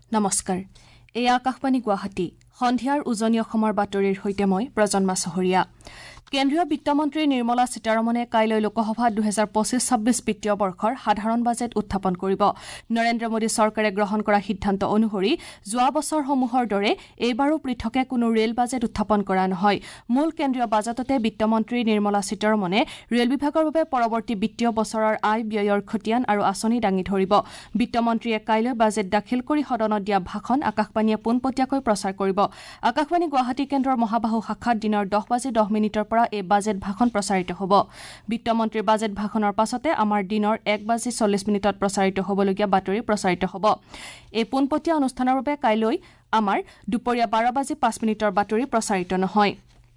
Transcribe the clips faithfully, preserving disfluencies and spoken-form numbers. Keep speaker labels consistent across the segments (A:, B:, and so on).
A: নমস্কাৰ এই আকাশবাণী গুৱাহাটী সন্ধিয়াৰ উজনি অসমৰ বাতৰিৰ সৈতে মই প্ৰজন্মা চহৰীয়া কেন্দ্ৰীয় বিত্তমন্ত্ৰী নিৰ্মলা সীতাৰমণে কাইলৈ লোকসভাত দুহেজাৰ পঁচিছ ছাব্বিছ বিত্তীয় বৰ্ষৰ সাধাৰণ বাজেট উত্থাপন কৰিব নৰেন্দ্ৰ মোদী চৰকাৰে গ্ৰহণ কৰা সিদ্ধান্ত অনুসৰি যোৱা বছৰসমূহৰ দৰে এইবাৰো পৃথকে কোনো ৰেল বাজেট উত্থাপন কৰা নহয় মূল কেন্দ্ৰীয় বাজেটতে বিত্তমন্ত্ৰী নিৰ্মলা সীতাৰমণে ৰেল বিভাগৰ বাবে পৰৱৰ্তী বিত্তীয় বছৰৰ আয় ব্যয়ৰ খতিয়ান আৰু আঁচনি দাঙি ধৰিব বিত্তমন্ত্ৰীয়ে কাইলৈ বাজেট দাখিল কৰি সদনত দিয়া ভাষণ আকাশবাণীয়ে পোনপটীয়াকৈ প্ৰচাৰ কৰিব আকাশবাণী গুৱাহাটী কেন্দ্ৰৰ মহাবাহু শাখাত দিনৰ দহ বাজি দহ মিনিটৰ পৰা এই বাজেট ভাষণ প্ৰচাৰিত হ'ব বিত্তমন্ত্ৰীৰ বাজেট ভাষণৰ পাছতে আমাৰ দিনৰ এক বাজি চল্লিছ মিনিটত প্ৰচাৰিত হ'বলগীয়া বাতৰি প্ৰচাৰিত হ'ব এই পোনপটীয়া অনুষ্ঠানৰ বাবে কাইলৈ আমাৰ দুপৰীয়া বাৰ বাজি পাঁচ মিনিটৰ বাতৰি প্ৰচাৰিত নহয়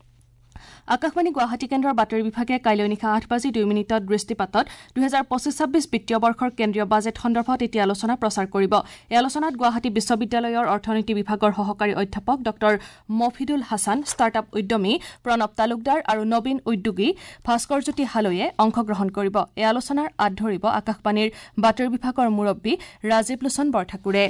A: আকাশবাণী গুৱাহাটী কেন্দ্ৰৰ বাতৰি বিভাগে কাইলৈ নিশা আঠ বাজি দুই মিনিটত দৃষ্টিপাতত দুহেজাৰ পঁচিছ ছাব্বিছ বিত্তীয় বৰ্ষৰ কেন্দ্ৰীয় বাজেট সন্দৰ্ভত এটি আলোচনা প্ৰচাৰ কৰিব এই আলোচনাত গুৱাহাটী বিশ্ববিদ্যালয়ৰ অৰ্থনীতি বিভাগৰ সহকাৰী অধ্যাপক ডক্টৰ মফিদুল হাছান ষ্টাৰ্টআপ উদ্যমী প্ৰণৱ তালুকদাৰ আৰু নবীন উদ্যোগী ভাস্কৰজ্যোতি হালৈয়ে অংশগ্ৰহণ কৰিব এই আলোচনাৰ আঁত ধৰিব আকাশবাণীৰ বাতৰি বিভাগৰ মুৰব্বী ৰাজীৱ লোচন বৰঠাকুৰে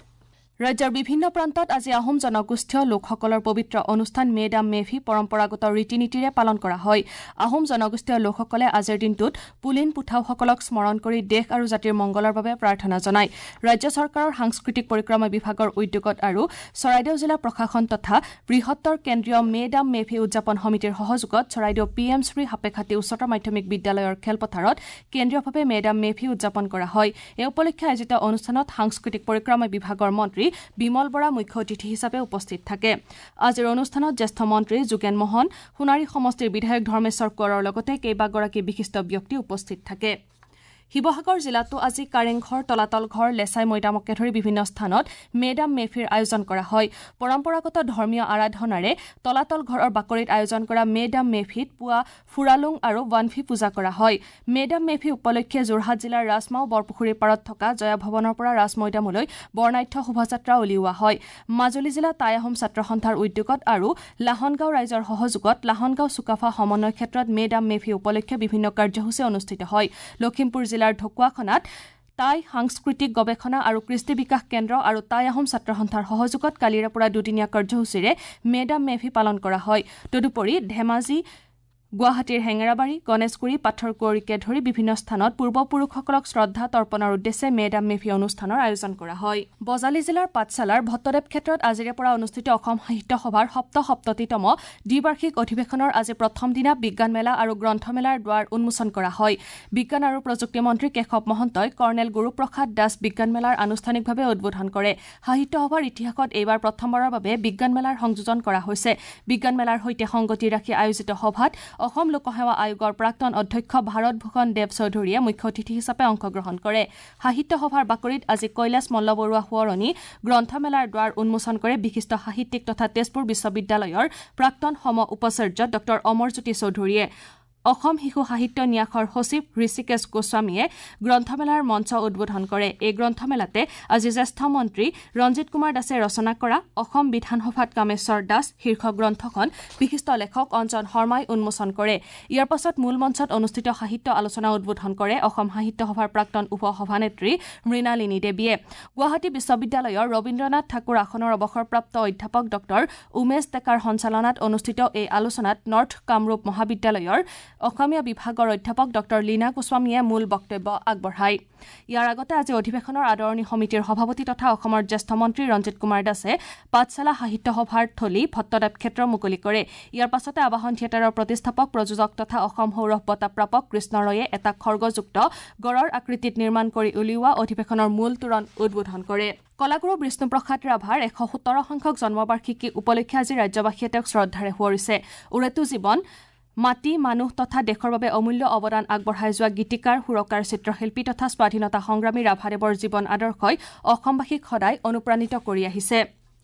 A: ৰাজ্যৰ বিভিন্ন প্ৰান্তত আজি আহোম জনগোষ্ঠীয় লোকসকলৰ পবিত্ৰ অনুষ্ঠান মে ডাম মে ফি পৰম্পৰাগত ৰীতি নীতিৰে পালন কৰা হয় আহোম জনগোষ্ঠীয় লোকসকলে আজিৰ দিনটোত পুলিন পুঠাওসকলক স্মৰণ কৰি দেশ আৰু জাতিৰ মংগলৰ বাবে প্ৰাৰ্থনা জনায় ৰাজ্য চৰকাৰৰ সাংস্কৃতিক পৰিক্ৰমা বিভাগৰ উদ্যোগত আৰু চৰাইদেউ জিলা প্ৰশাসন তথা বৃহত্তৰ কেন্দ্ৰীয় মে ডাম মে ফি উদযাপন সমিতিৰ সহযোগত চৰাইদেউ পি এম শ্ৰী সাপেখাতী উচ্চতৰ মাধ্যমিক বিদ্যালয়ৰ খেলপথাৰত কেন্দ্ৰীয়ভাৱে মে ডাম মে ফি উদযাপন কৰা হয় এই উপলক্ষে আয়োজিত অনুষ্ঠানত সাংস্কৃতিক পৰিক্ৰমা বিভাগৰ মন্ত্ৰী বিমল বৰা মুখ্য অতিথি হিচাপে উপস্থিত থাকে আজিৰ অনুষ্ঠানত জ্যেষ্ঠ মন্ত্ৰী যোগেন মোহন সোণাৰী সমষ্টিৰ বিধায়ক ধৰ্মেশ্বৰ কোঁৱৰৰ লগতে কেইবাগৰাকী বিশিষ্ট ব্যক্তি উপস্থিত থাকে শিৱসাগৰ জিলাতো আজি কাৰেংঘৰ তলাতল ঘৰ লেছাই মৈদামকে ধৰি বিভিন্ন স্থানত মে ডাম মে ফিৰ আয়োজন কৰা হয় পৰম্পৰাগত ধৰ্মীয় আৰাধনাৰে তলাতল ঘৰৰ বাকৰিত আয়োজন কৰা মে ডাম মে ফিত পুৱা ফুৰালুং আৰু ৱানফি পূজা কৰা হয় মে ডাম মে ফি উপলক্ষে যোৰহাট জিলাৰ ৰাজমাও বৰপুখুৰীৰ পাৰত থকা জয়া ভৱনৰ পৰা ৰাজ মৈদামলৈ বৰ্ণাঢ্য শোভাযাত্ৰা উলিওৱা হয় মাজুলী জিলা টাই আহোম ছাত্ৰ সন্থাৰ উদ্যোগত আৰু লাহনগাঁও ৰাইজৰ সহযোগত লাহনগাঁও চুকাফা সমন্বয় ক্ষেত্ৰত মে ডাম মে ফি উপলক্ষে বিভিন্ন কাৰ্যসূচী অনুষ্ঠিত হয় লখিমপুৰ জিলাৰ ঢকুৱাখনাত টাই সাংস্কৃতিক গৱেষণা আৰু কৃষ্টি বিকাশ কেন্দ্ৰ আৰু টাই আহোম ছাত্ৰ সন্থাৰ সহযোগত কালিৰে পৰা দুদিনীয়া কাৰ্যসূচীৰে মে ডাম মে ফি পালন কৰা হয় তদুপৰি ধেমাজি গুৱাহাটীৰ হেঙেৰাবাৰী গণেশগুৰি পাথৰকুঁৱৰীকে ধৰি বিভিন্ন স্থানত পূৰ্বপুৰুষসকলক শ্ৰদ্ধা তৰ্পণৰ উদ্দেশ্যে মে ডাম মে ফি অনুষ্ঠানৰ আয়োজন কৰা হয় বজালী জিলাৰ পাঠশালাৰ ভট্টদেৱ ক্ষেত্ৰত আজিৰে পৰা অনুষ্ঠিত অসম সাহিত্য সভাৰ সপ্তসপ্ততিতম দ্বিবাৰ্ষিক অধিৱেশনৰ আজি প্ৰথম দিনা বিজ্ঞান মেলা আৰু গ্ৰন্থমেলাৰ দুৱাৰ উন্মোচন কৰা হয় বিজ্ঞান আৰু প্ৰযুক্তি মন্ত্ৰী কেশৱ মহন্তই কৰ্ণেল গুৰুপ্ৰসাদ দাস বিজ্ঞান মেলাৰ আনুষ্ঠানিকভাৱে উদ্বোধন কৰে সাহিত্য সভাৰ ইতিহাসত এইবাৰ প্ৰথমবাৰৰ বাবে বিজ্ঞান মেলাৰ সংযোজন কৰা হৈছে বিজ্ঞান মেলাৰ সৈতে সংগতি ৰাখি আয়োজিত সভাত অসম লোকসেৱা আয়োগৰ প্ৰাক্তন অধ্যক্ষ ভাৰত ভূষণ দেৱ চৌধুৰীয়ে মুখ্য অতিথি হিচাপে অংশগ্ৰহণ কৰে সাহিত্য সভাৰ বাকৰিত আজি কৈলাশ মল্লবৰুৱা সোঁৱৰণী গ্ৰন্থমেলাৰ দুৱাৰ উন্মোচন কৰে বিশিষ্ট সাহিত্যিক তথা তেজপুৰ বিশ্ববিদ্যালয়ৰ প্ৰাক্তন সম উপাচাৰ্য ডক্টৰ অমৰজ্যোতি চৌধুৰীয়ে অসম শিশু সাহিত্য ন্যাসৰ সচিব ঋষিকেশ গোস্বামীয়ে গ্ৰন্থমেলাৰ মঞ্চ উদ্বোধন কৰে এই গ্ৰন্থমেলাতে আজি জ্যেষ্ঠ মন্ত্ৰী ৰঞ্জিত কুমাৰ দাসে ৰচনা কৰা অসম বিধানসভাত কামেশ্বৰ দাস শীৰ্ষক গ্ৰন্থখন বিশিষ্ট লেখক অঞ্জন শৰ্মাই উন্মোচন কৰে ইয়াৰ পাছত মূল মঞ্চত অনুষ্ঠিত সাহিত্য আলোচনা উদ্বোধন কৰে অসম সাহিত্য সভাৰ প্ৰাক্তন উপ সভানেত্ৰী মৃণালিনী দেৱীয়ে গুৱাহাটী বিশ্ববিদ্যালয়ৰ ৰবীন্দ্ৰনাথ ঠাকুৰ আসনৰ অৱসৰপ্ৰাপ্ত অধ্যাপক ডক্টৰ উমেশ ডেকাৰ সঞ্চালনাত অনুষ্ঠিত এই আলোচনাত নৰ্থ কামৰূপ মহাবিদ্যালয়ৰ অসমীয়া বিভাগৰ অধ্যাপক ডক্টৰ লীনা গোস্বামীয়ে মূল বক্তব্য আগবঢ়ায় ইয়াৰ আগতে আজি অধিৱেশনৰ আদৰণি সমিতিৰ সভাপতি তথা অসমৰ জ্যেষ্ঠ মন্ত্ৰী ৰঞ্জিত কুমাৰ দাসে পাঠশালা সাহিত্য সভাৰ থলী ভট্টদেৱ ক্ষেত্ৰ মুকলি কৰে ইয়াৰ পাছতে আবাহন থিয়েটাৰৰ প্ৰতিষ্ঠাপক প্ৰযোজক তথা অসম সৌৰভ বঁটা প্ৰাপক কৃষ্ণ ৰয়ে এটা খৰ্গযুক্ত গড়ৰ আকৃতিত নিৰ্মাণ কৰি উলিওৱা অধিৱেশনৰ মূল তোৰণ উদ্বোধন কৰে কলাগুৰু বিষ্ণুপ্ৰসাদ ৰাভাৰ এশ সোতৰ সংখ্যক জন্মবাৰ্ষিকী উপলক্ষে আজি ৰাজ্যবাসীয়ে তেওঁক শ্ৰদ্ধাৰে সোঁৱৰিছে উৰেতো জীৱন মাটি মানুহ তথা দেশৰ বাবে অমূল্য অৱদান আগবঢ়াই যোৱা গীতিকাৰ সুৰকাৰ চিত্ৰশিল্পী তথা স্বাধীনতা সংগ্ৰামী ৰাভাদেৱৰ জীৱন আদৰ্শই অসমবাসীক সদায় অনুপ্ৰাণিত কৰি আহিছে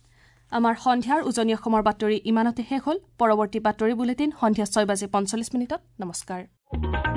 A: আমাৰ সন্ধিয়াৰ উজনি অসমৰ বাতৰি ইমানতে শেষ হ'ল পৰৱৰ্তী বাতৰি বুলেটিন সন্ধিয়া ছয় বাজি পঞ্চল্লিছ মিনিটত নমস্কাৰ